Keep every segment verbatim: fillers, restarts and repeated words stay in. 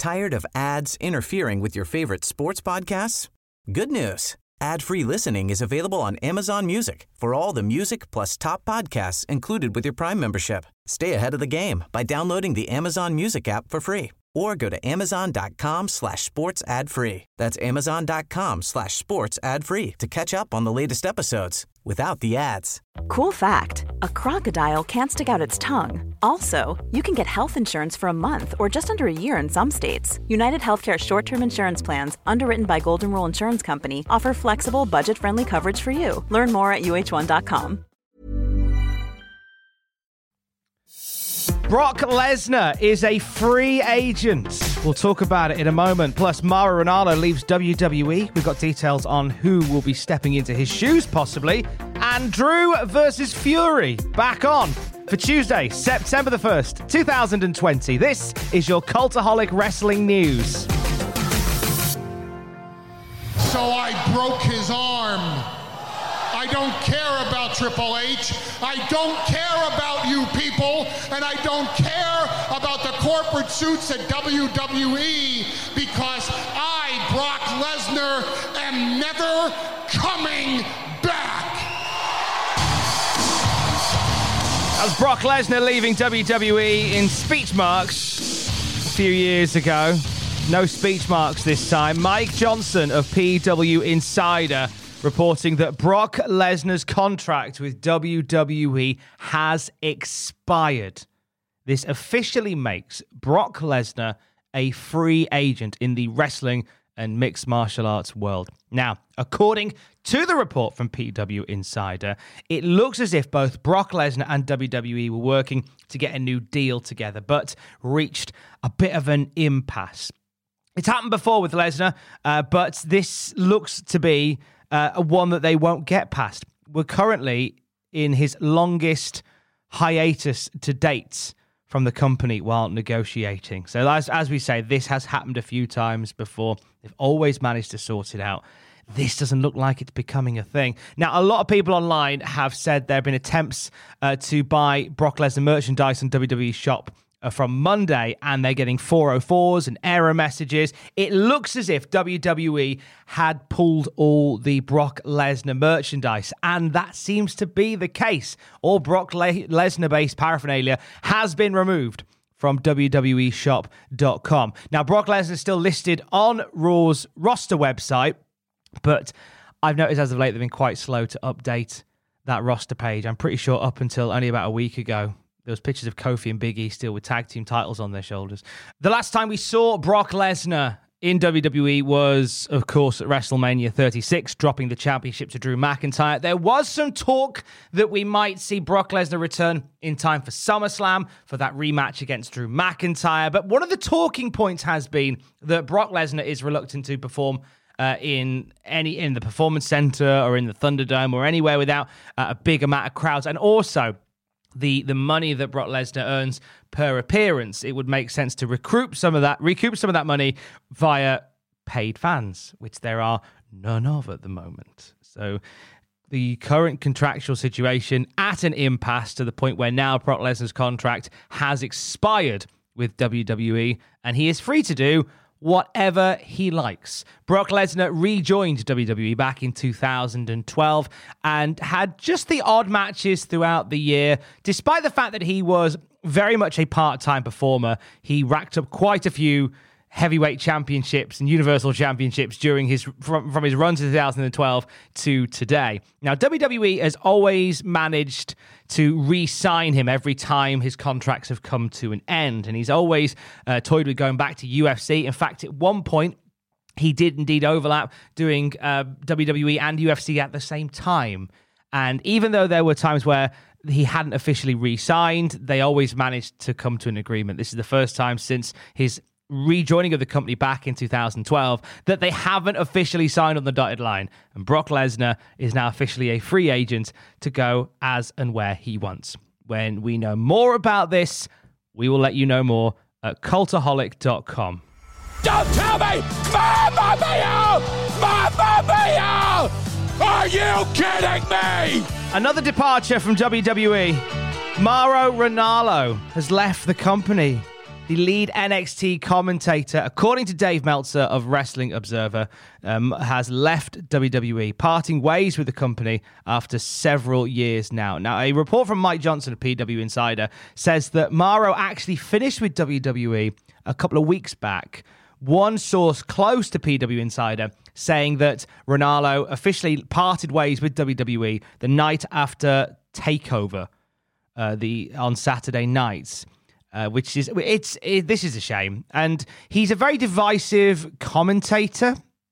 Tired of ads interfering with your favorite sports podcasts? Good news. Ad-free listening is available on Amazon Music for all the music plus top podcasts included with your Prime membership. Stay ahead of the game by downloading the Amazon Music app for free or go to amazon.com slash sports ad free. That's amazon.com slash sports ad free to catch up on the latest episodes without the ads. Cool fact, a crocodile can't stick out its tongue. Also, you can get health insurance for a month or just under a year in some states. United Healthcare short-term insurance plans, underwritten by Golden Rule Insurance Company, offer flexible, budget-friendly coverage for you. Learn more at U H one dot com. Brock Lesnar is a free agent. We'll talk about it in a moment. Plus, Mauro Ranallo leaves W W E. We've got details on who will be stepping into his shoes, possibly. And Drew versus Fury back on for Tuesday, September the first, two thousand twenty. This is your Cultaholic Wrestling News. So I broke his arm. I don't care about Triple H. I don't care about you people. And I don't care about the corporate suits at W W E because I, Brock Lesnar, am never coming back. That was Brock Lesnar leaving W W E in speech marks a few years ago. No speech marks this time. Mike Johnson of P W Insider reporting that Brock Lesnar's contract with W W E has expired. This officially makes Brock Lesnar a free agent in the wrestling and mixed martial arts world. Now, according to the report from P W Insider, it looks as if both Brock Lesnar and W W E were working to get a new deal together, but reached a bit of an impasse. It's happened before with Lesnar, uh, but this looks to be uh, a one that they won't get past. We're currently in his longest hiatus to date from the company while negotiating. So as, as we say, this has happened a few times before. They've always managed to sort it out. This doesn't look like it's becoming a thing. Now, a lot of people online have said there have been attempts uh, to buy Brock Lesnar merchandise on W W E Shop uh, from Monday, and they're getting four oh fours and error messages. It looks as if W W E had pulled all the Brock Lesnar merchandise, and that seems to be the case. All Brock Le- Lesnar-based paraphernalia has been removed from W W E shop dot com. Now, Brock Lesnar is still listed on Raw's roster website, but I've noticed as of late they've been quite slow to update that roster page. I'm pretty sure up until only about a week ago, there was pictures of Kofi and Big E still with tag team titles on their shoulders. The last time we saw Brock Lesnar in W W E was, of course, at WrestleMania thirty-six, dropping the championship to Drew McIntyre. There was some talk that we might see Brock Lesnar return in time for SummerSlam for that rematch against Drew McIntyre. But one of the talking points has been that Brock Lesnar is reluctant to perform Uh, in any in the Performance Center or in the Thunderdome or anywhere without uh, a big amount of crowds, and also the the money that Brock Lesnar earns per appearance. It would make sense to recoup some of that, recoup some of that money via paid fans, which there are none of at the moment. So the current contractual situation at an impasse to the point where now Brock Lesnar's contract has expired with W W E, and he is free to do whatever he likes. Brock Lesnar rejoined W W E back in two thousand twelve and had just the odd matches throughout the year. Despite the fact that he was very much a part-time performer, he racked up quite a few heavyweight championships and universal championships during his from, from his run to two thousand twelve to today. Now, W W E has always managed to re-sign him every time his contracts have come to an end, and he's always uh, toyed with going back to U F C. In fact, at one point, he did indeed overlap doing uh, W W E and U F C at the same time. And even though there were times where he hadn't officially re-signed, they always managed to come to an agreement. This is the first time since his rejoining of the company back in two thousand twelve that they haven't officially signed on the dotted line, and Brock Lesnar is now officially a free agent to go as and where he wants. When we know more about this, we will let you know more at cultaholic dot com. Don't tell me! Mamma Mia! Mamma Mia! Are you kidding me? Another departure from W W E. Mauro Ranallo has left the company. the lead N X T commentator, according to Dave Meltzer of Wrestling Observer, um, has left W W E, parting ways with the company after several years now. Now, a report from Mike Johnson of P W Insider says that Mauro actually finished with W W E a couple of weeks back. One source close to P W Insider saying that Ranallo officially parted ways with W W E the night after TakeOver uh, the on Saturday nights. Uh, which is, it's it, this is a shame. And he's a very divisive commentator.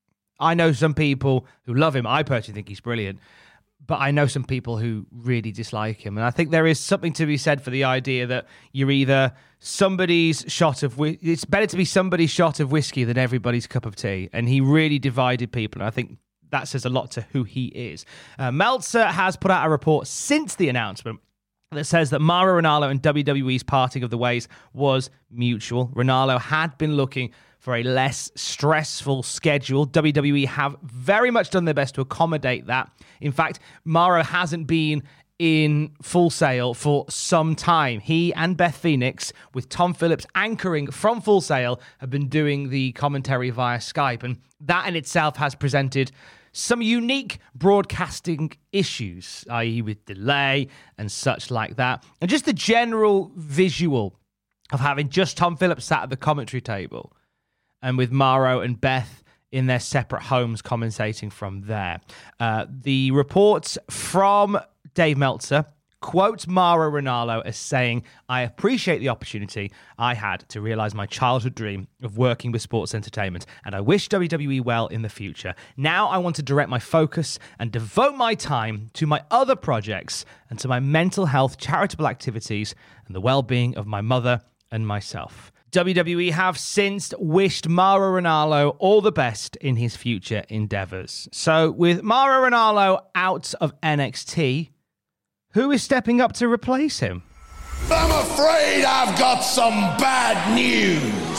I know some people who love him. I personally think he's brilliant. But I know some people who really dislike him. And I think there is something to be said for the idea that you're either somebody's shot of... Whi- it's better to be somebody's shot of whiskey than everybody's cup of tea. And he really divided people. And I think that says a lot to who he is. Uh, Meltzer has put out a report since the announcement that says that Mauro Ranallo and W W E's parting of the ways was mutual. Ranallo had been looking for a less stressful schedule. W W E have very much done their best to accommodate that. In fact, Mauro hasn't been in Full Sail for some time. He and Beth Phoenix, with Tom Phillips anchoring from Full Sail, have been doing the commentary via Skype, and that in itself has presented some unique broadcasting issues, that is with delay and such like that. And just the general visual of having just Tom Phillips sat at the commentary table and with Mauro and Beth in their separate homes commentating from there. Uh, the reports from Dave Meltzer quotes Mauro Ranallo as saying, "I appreciate the opportunity I had to realize my childhood dream of working with sports entertainment, and I wish W W E well in the future. Now I want to direct my focus and devote my time to my other projects and to my mental health charitable activities and the well-being of my mother and myself." W W E have since wished Mauro Ranallo all the best in his future endeavors. So with Mauro Ranallo out of N X T, who is stepping up to replace him? I'm afraid I've got some bad news.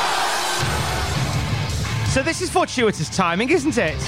So this is fortuitous timing, isn't it?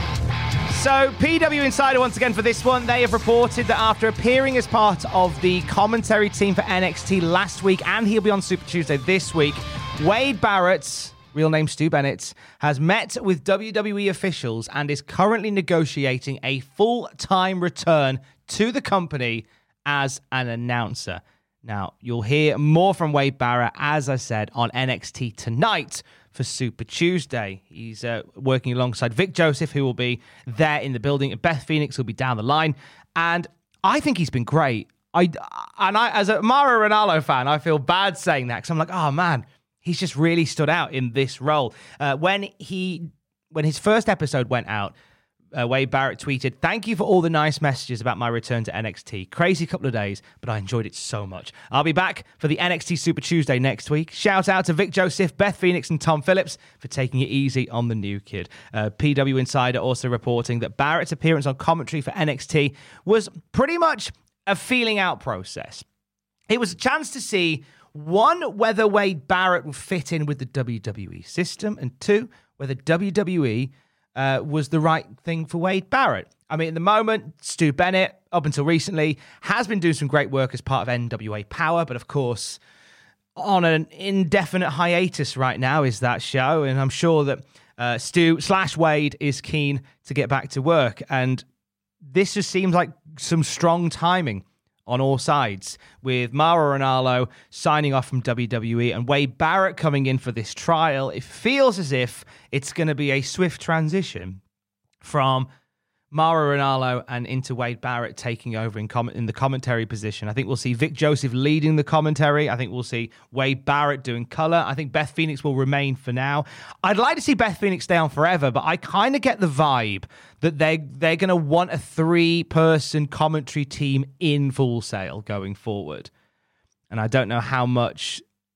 So P W Insider, once again for this one, they have reported that after appearing as part of the commentary team for N X T last week, and he'll be on Super Tuesday this week, Wade Barrett, real name Stu Bennett, has met with W W E officials and is currently negotiating a full-time return to the company as an announcer. Now, you'll hear more from Wade Barrett, as I said, on N X T tonight for Super Tuesday. He's uh, working alongside Vic Joseph, who will be there in the building, and Beth Phoenix will be down the line. And I think he's been great. I And I, as a Mauro Ranallo fan, I feel bad saying that because I'm like, oh, man, he's just really stood out in this role. Uh, when he, when his first episode went out, Uh, Wade Barrett tweeted, "Thank you for all the nice messages about my return to N X T. Crazy couple of days, but I enjoyed it so much. I'll be back for the N X T Super Tuesday next week. Shout out to Vic Joseph, Beth Phoenix, and Tom Phillips for taking it easy on the new kid." Uh, P W Insider also reporting that Barrett's appearance on commentary for N X T was pretty much a feeling out process. It was a chance to see, one, whether Wade Barrett would fit in with the W W E system, and two, whether W W E Uh, was the right thing for Wade Barrett. I mean, at the moment, Stu Bennett, up until recently, has been doing some great work as part of N W A Power, but of course, on an indefinite hiatus right now is that show, and I'm sure that uh, Stu slash Wade is keen to get back to work, and this just seems like some strong timing on all sides, with Mauro Ranallo signing off from W W E and Wade Barrett coming in for this trial. It feels as if it's going to be a swift transition from Mauro Ranallo and into Wade Barrett taking over in, com- in the commentary position. I think we'll see Vic Joseph leading the commentary. I think we'll see Wade Barrett doing color. I think Beth Phoenix will remain for now. I'd like to see Beth Phoenix stay on forever, but I kind of get the vibe that they, they're going to want a three-person commentary team in Full Sail going forward. And I don't know how much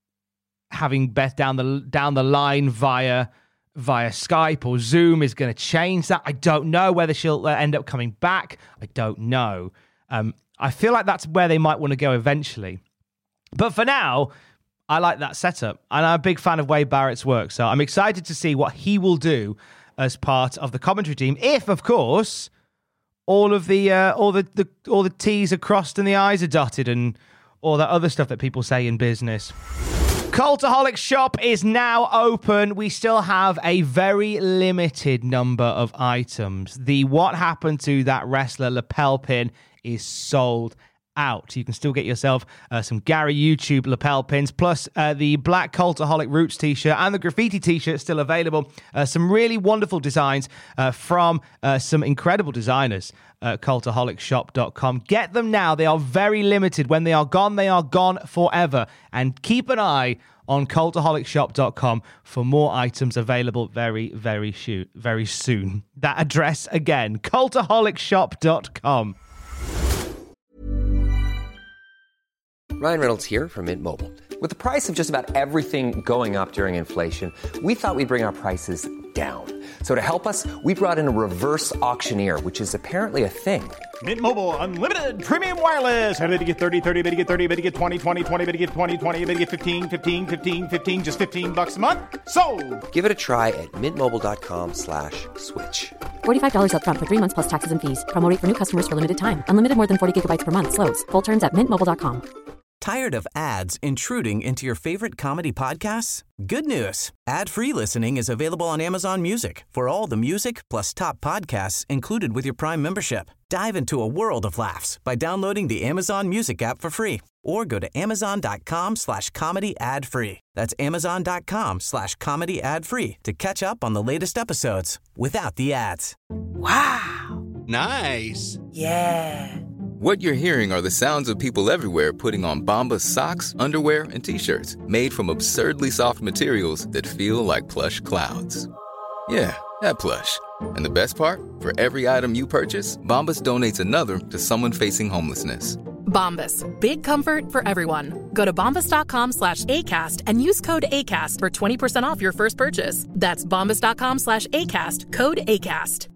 having Beth down the down the line via... via Skype or Zoom is going to change that. I don't know whether she'll end up coming back. I don't know. Um, I feel like that's where they might want to go eventually. But for now, I like that setup. And I'm a big fan of Wade Barrett's work. So I'm excited to see what he will do as part of the commentary team. If, of course, all of the uh, all the, the all the T's are crossed and the I's are dotted and all that other stuff that people say in business. Cultaholic Shop is now open. We still have a very limited number of items. The What Happened to That Wrestler lapel pin is sold out. You can still get yourself uh, some Gary YouTube lapel pins, plus uh, the Black Cultaholic Roots t-shirt and the graffiti t-shirt still available. Uh, some really wonderful designs uh, from uh, some incredible designers at cultaholic shop dot com. Get them now. They are very limited. When they are gone, they are gone forever. And keep an eye on cultaholic shop dot com for more items available very, very, shoot, very soon. That address again, cultaholic shop dot com. Ryan Reynolds here from Mint Mobile. With the price of just about everything going up during inflation, we thought we'd bring our prices down. So to help us, we brought in a reverse auctioneer, which is apparently a thing. Mint Mobile Unlimited Premium Wireless. How to get thirty, thirty, how to get thirty, how to get twenty, twenty, twenty, how to get twenty, twenty, how to get fifteen, fifteen, fifteen, fifteen, just fifteen bucks a month? Sold! Give it a try at mintmobile.com slash switch. forty-five dollars up front for three months plus taxes and fees. Promo rate for new customers for limited time. Unlimited more than forty gigabytes per month. Slows full terms at mint mobile dot com. Tired of ads intruding into your favorite comedy podcasts? Good news. Ad-free listening is available on Amazon Music for all the music plus top podcasts included with your Prime membership. Dive into a world of laughs by downloading the Amazon Music app for free or go to amazon.com slash comedy ad-free. That's amazon.com slash comedy ad-free to catch up on the latest episodes without the ads. Wow. Nice. Yeah. What you're hearing are the sounds of people everywhere putting on Bombas socks, underwear, and T-shirts made from absurdly soft materials that feel like plush clouds. Yeah, that plush. And the best part? For every item you purchase, Bombas donates another to someone facing homelessness. Bombas. Big comfort for everyone. Go to bombas.com slash ACAST and use code ACAST for twenty percent off your first purchase. That's bombas.com slash ACAST. Code ACAST.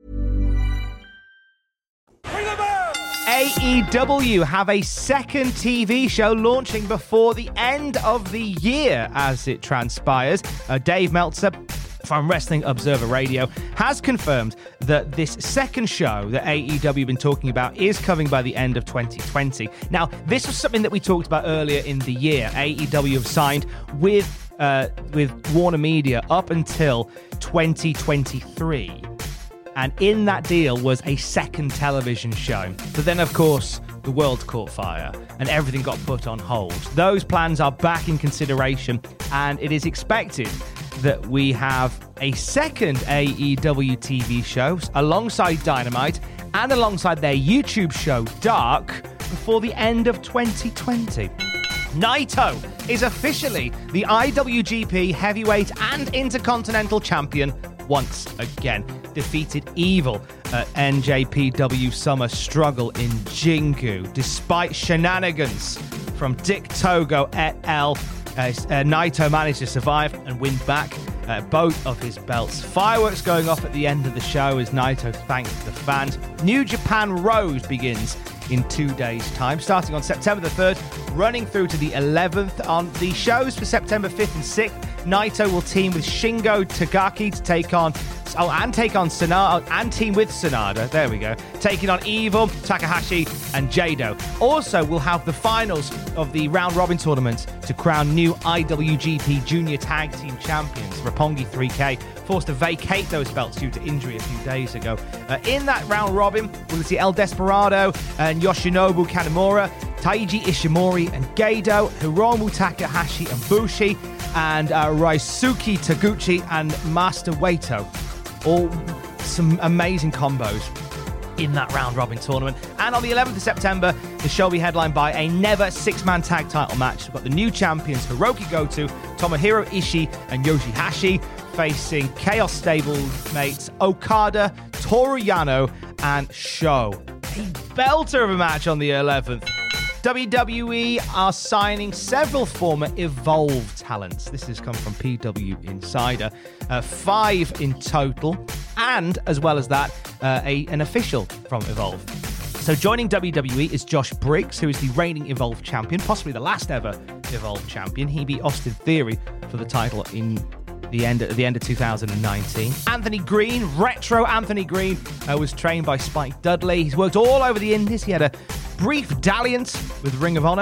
A E W have a second T V show launching before the end of the year, as it transpires. Uh, Dave Meltzer from Wrestling Observer Radio has confirmed that this second show that A E W have been talking about is coming by the end of twenty twenty. Now, this was something that we talked about earlier in the year. A E W have signed with uh, with Warner Media up until twenty twenty-three. And in that deal was a second television show. But then, of course, the world caught fire and everything got put on hold. Those plans are back in consideration, and it is expected that we have a second A E W T V show alongside Dynamite and alongside their YouTube show, Dark, before the end of twenty twenty. Naito is officially the I W G P Heavyweight and Intercontinental Champion once again. Defeated Evil at N J P W Summer Struggle in Jingu. Despite shenanigans from Dick Togo et al., uh, uh, Naito managed to survive and win back uh, both of his belts. Fireworks going off at the end of the show as Naito thanks the fans. New Japan Rose begins in two days' time, starting on September the third, running through to the eleventh. On the shows for September fifth and sixth, Naito will team with Shingo Takagi to take on, oh, and take on Sanada, and team with Sanada, there we go, taking on Evil, Takahashi, and Jado. Also, we'll have the finals of the round robin tournament to crown new I W G P Junior Tag Team Champions. Roppongi three K forced to vacate those belts due to injury a few days ago. Uh, in that round robin, we'll see El Desperado and Yoshinobu Kanemaru, Taiji Ishimori and Gedo, Hiromu Takahashi and Bushi, and uh, Raisuke Taguchi and Master Waito. All some amazing combos in that round-robin tournament. And on the eleventh of September, the show will be headlined by a never six-man tag title match. We've got the new champions Hiroki Goto, Tomohiro Ishii, and Yoshihashi facing Chaos Stable mates Okada, Toru Yano, and Sho. A belter of a match on the eleventh. W W E are signing several former Evolve talents. This has come from P W Insider. Uh, five in total, and as well as that, uh, a, an official from Evolve. So joining W W E is Josh Briggs, who is the reigning Evolve champion, possibly the last ever Evolve champion. He beat Austin Theory for the title in the end at the end of two thousand nineteen. Anthony Green, retro Anthony Green, uh, was trained by Spike Dudley. He's worked all over the Indies. He had a brief dalliance with Ring of Honor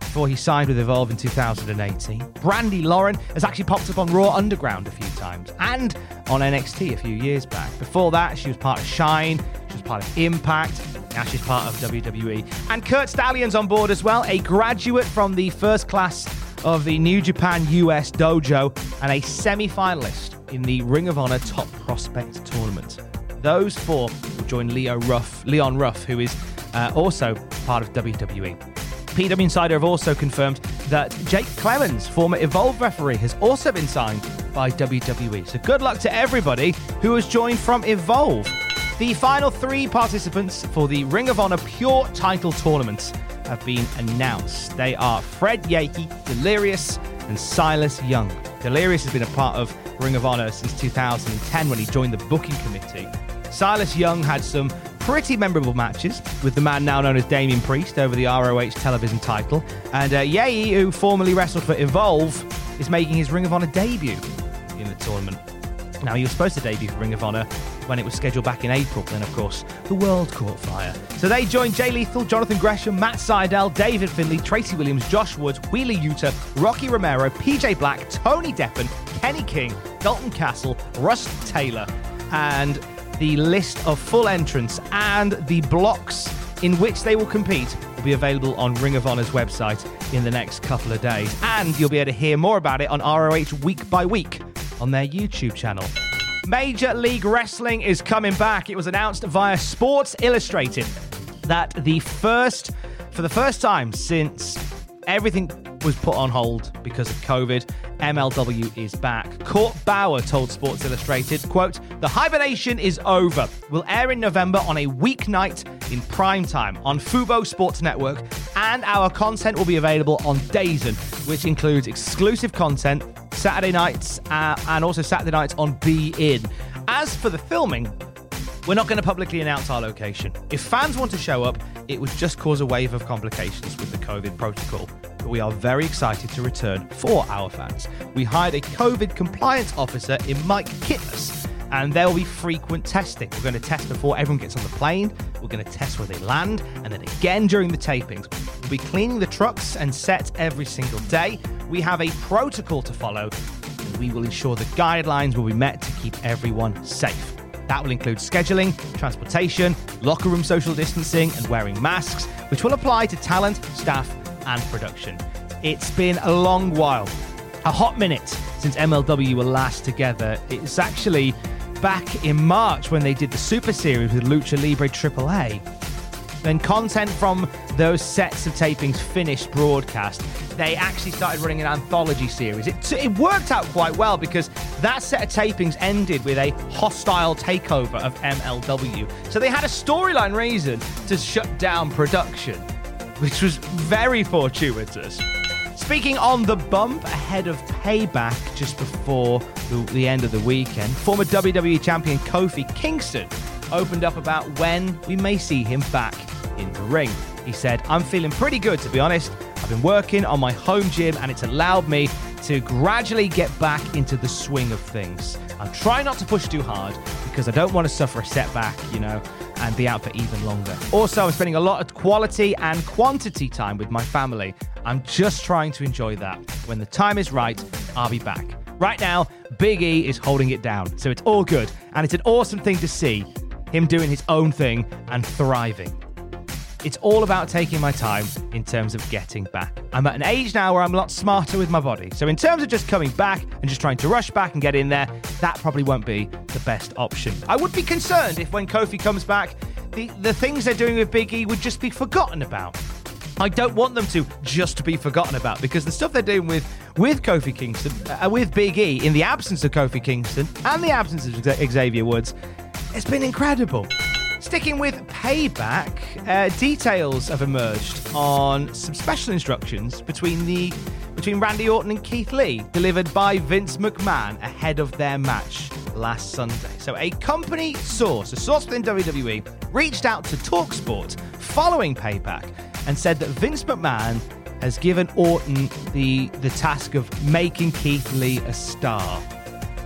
before he signed with Evolve in two thousand eighteen. Brandi Lauren has actually popped up on Raw Underground a few times and on N X T a few years back. Before that, she was part of Shine, she was part of Impact, now she's part of W W E. And Kurt Stallion's on board as well, a graduate from the first class of the New Japan U S Dojo and a semi-finalist in the Ring of Honor Top Prospect Tournament. Those four will join Leo Ruff, Leon Ruff, who is uh, also part of W W E. P W Insider have also confirmed that Jake Clemens, former Evolve referee, has also been signed by W W E. So good luck to everybody who has joined from Evolve. The final three participants for the Ring of Honor Pure Title Tournament have been announced. They are Fred Yehi, Delirious, and Silas Young. Delirious has been a part of Ring of Honor since two thousand ten when he joined the booking committee. Silas Young had some pretty memorable matches with the man now known as Damian Priest over the R O H television title. And uh, Yehi, who formerly wrestled for Evolve, is making his Ring of Honor debut in the tournament. Now, he was supposed to debut for Ring of Honor when it was scheduled back in April. Then, of course, the world caught fire. So they joined Jay Lethal, Jonathan Gresham, Matt Seidel, David Finlay, Tracy Williams, Josh Woods, Wheeler Yuta, Rocky Romero, P J Black, Tony Deppen, Kenny King, Dalton Castle, Russ Taylor, and the list of full entrants and the blocks in which they will compete will be available on Ring of Honor's website in the next couple of days. And you'll be able to hear more about it on R O H Week by Week on their YouTube channel. Major League Wrestling is coming back. It was announced via Sports Illustrated that the first, for the first time since everything was put on hold because of COVID, M L W is back. Court Bauer told Sports Illustrated, quote, "The hibernation is over. We'll air in November on a weeknight in prime time on Fubo Sports Network, and our content will be available on DAZN, which includes exclusive content, Saturday nights, uh, and also Saturday nights on Be In. As for the filming, we're not going to publicly announce our location. If fans want to show up, it would just cause a wave of complications with the COVID protocol. But we are very excited to return for our fans. We hired a COVID compliance officer in Mike Kitness, and there will be frequent testing. We're going to test before everyone gets on the plane. We're going to test where they land, and then again during the tapings. We'll be cleaning the trucks and sets every single day. We have a protocol to follow, and we will ensure the guidelines will be met to keep everyone safe. That will include scheduling, transportation, locker room social distancing, and wearing masks, which will apply to talent, staff, and production. It's been a long while, a hot minute since M L W were last together. It's actually back in March when they did the Super Series with Lucha Libre Triple A. Then content from those sets of tapings finished broadcast. They actually started running an anthology series. It, it worked out quite well because that set of tapings ended with a hostile takeover of M L W. So they had a storyline reason to shut down production, which was very fortuitous. Speaking on the bump ahead of Payback just before the, the end of the weekend, former W W E champion Kofi Kingston opened up about when we may see him back in the ring. He said, "I'm feeling pretty good, to be honest. I've been working on my home gym and it's allowed me to gradually get back into the swing of things. I'm trying not to push too hard because I don't want to suffer a setback, you know, and be out for even longer. Also, I'm spending a lot of quality and quantity time with my family. I'm just trying to enjoy that. When the time is right, I'll be back." Right now, Big E is holding it down, so it's all good. And it's an awesome thing to see him doing his own thing and thriving. It's all about taking my time in terms of getting back. I'm at an age now where I'm a lot smarter with my body. So in terms of just coming back and just trying to rush back and get in there, that probably won't be the best option. I would be concerned if when Kofi comes back, the, the things they're doing with Big E would just be forgotten about. I don't want them to just be forgotten about because the stuff they're doing with, with Kofi Kingston, uh, with Big E, in the absence of Kofi Kingston and the absence of Xavier Woods, it's been incredible. Sticking with Payback, uh, details have emerged on some special instructions between the between Randy Orton and Keith Lee, delivered by Vince McMahon ahead of their match last Sunday. So a company source, a source within W W E, reached out to TalkSport following Payback and said that Vince McMahon has given Orton the, the task of making Keith Lee a star.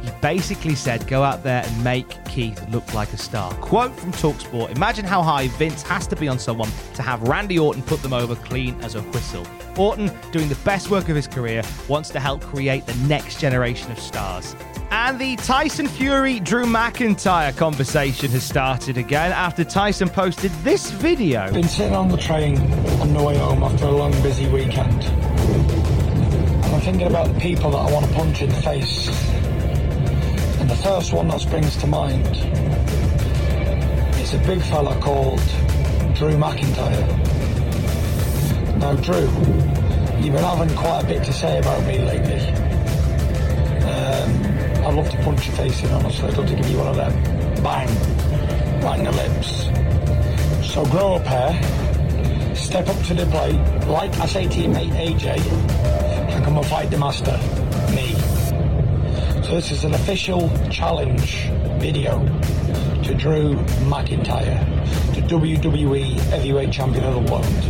he basically said, go out there and make Keith look like a star. Quote from TalkSport, imagine how high Vince has to be on someone to have Randy Orton put them over clean as a whistle. Orton, doing the best work of his career, wants to help create the next generation of stars. And the Tyson Fury-Drew McIntyre conversation has started again after Tyson posted this video. Been sitting on the train on the way home after a long, busy weekend. And I'm thinking about the people that I want to punch in the face. And the first one that springs to mind is a big fella called Drew McIntyre. Now, Drew, you've been having quite a bit to say about me lately. Um... I'd love to punch your face in, honestly. I'd love to give you one of them. Bang. Right in the lips. So grow up here. Step up to the plate. Like I say to your mate A J. And come and fight the master. Me. So this is an official challenge video to Drew McIntyre. The W W E Heavyweight Champion of the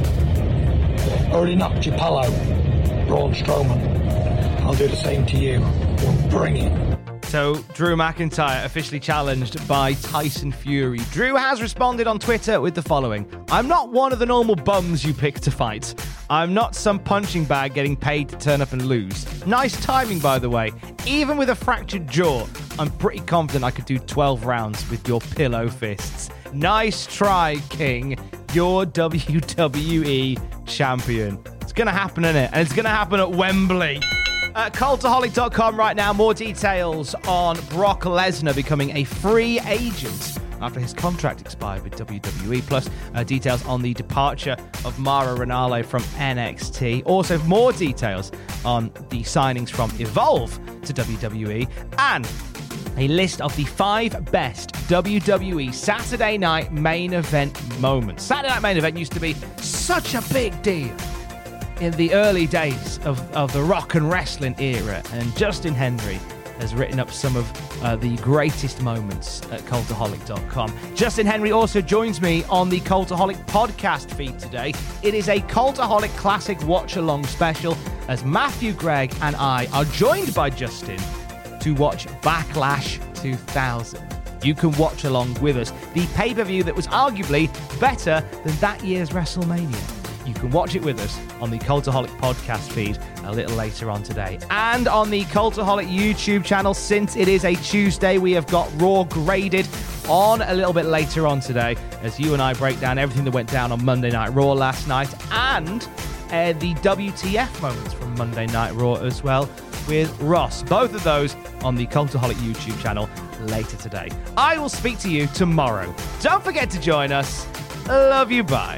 World. Already knocked your pal out. Braun Strowman. I'll do the same to you. Bring it. So, Drew McIntyre officially challenged by Tyson Fury. Drew has responded on Twitter with the following. I'm not one of the normal bums you pick to fight. I'm not some punching bag getting paid to turn up and lose. Nice timing, by the way. Even with a fractured jaw, I'm pretty confident I could do twelve rounds with your pillow fists. Nice try, King. You're W W E champion. It's going to happen, innit? And it's going to happen at Wembley. Uh, Cultaholic dot com right now, more details on Brock Lesnar becoming a free agent after his contract expired with W W E, plus uh, details on the departure of Mauro Ranallo from N X T. Also, more details on the signings from Evolve to W W E, and a list of the five best W W E Saturday night main event moments. Saturday night main event used to be such a big deal in the early days of, of the rock and wrestling era, and Justin Henry has written up some of uh, the greatest moments at Cultaholic dot com. Justin Henry also joins me on the Cultaholic podcast feed today. It is a Cultaholic Classic watch-along special as Matthew, Greg, and I are joined by Justin to watch Backlash two thousand. You can watch along with us, the pay-per-view that was arguably better than that year's WrestleMania. You can watch it with us on the Cultaholic podcast feed a little later on today. And on the Cultaholic YouTube channel, since it is a Tuesday, we have got Raw graded on a little bit later on today as you and I break down everything that went down on Monday Night Raw last night, and uh, the W T F moments from Monday Night Raw as well with Ross. Both of those on the Cultaholic YouTube channel later today. I will speak to you tomorrow. Don't forget to join us. Love you, bye.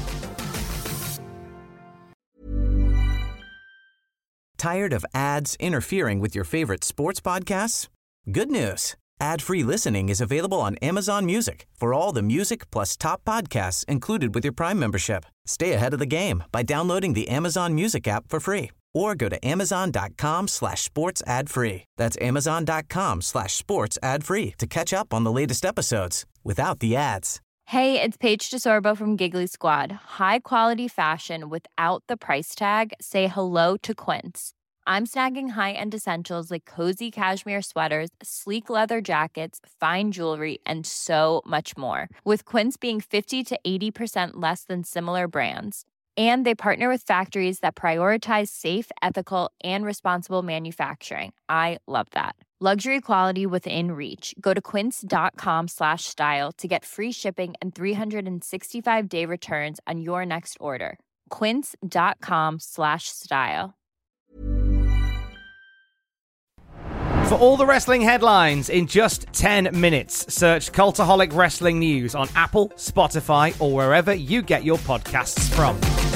Tired of ads interfering with your favorite sports podcasts? Good news. Ad-free listening is available on Amazon Music for all the music plus top podcasts included with your Prime membership. Stay ahead of the game by downloading the Amazon Music app for free or go to amazon.com slash sports ad free. That's amazon.com slash sports ad free to catch up on the latest episodes without the ads. Hey, it's Paige DeSorbo from Giggly Squad. High quality fashion without the price tag. Say hello to Quince. I'm snagging high-end essentials like cozy cashmere sweaters, sleek leather jackets, fine jewelry, and so much more. With Quince being fifty to eighty percent less than similar brands. And they partner with factories that prioritize safe, ethical, and responsible manufacturing. I love that. Luxury quality within reach. Go to quince.com slash style to get free shipping and three sixty-five day returns on your next order. Quince.com slash style. For all the wrestling headlines in just ten minutes, search Cultaholic Wrestling News on Apple, Spotify, or wherever you get your podcasts from.